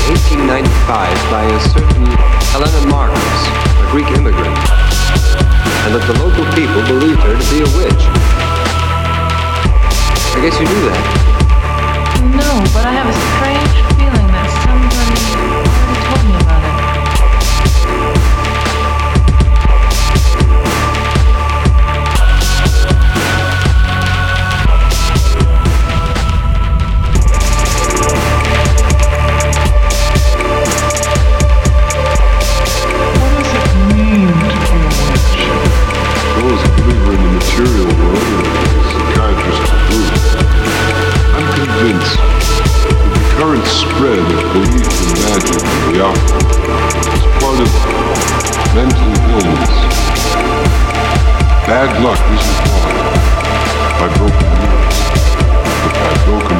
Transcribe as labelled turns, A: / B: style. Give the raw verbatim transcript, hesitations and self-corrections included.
A: eighteen ninety-five by a certain Helena Marcos, a Greek immigrant, and that the local people believed her to be a witch. I guess you knew that.
B: No, but I have a strange feeling that somebody already told me about it.
C: What does it mean to be a witch?
D: Well, as a believer in the material world, or as a psychiatrist to boot, I'm convinced that the current spread of belief in magic and the occult is part of mental illness. Bad luck isn't caused by broken mirrors, but by broken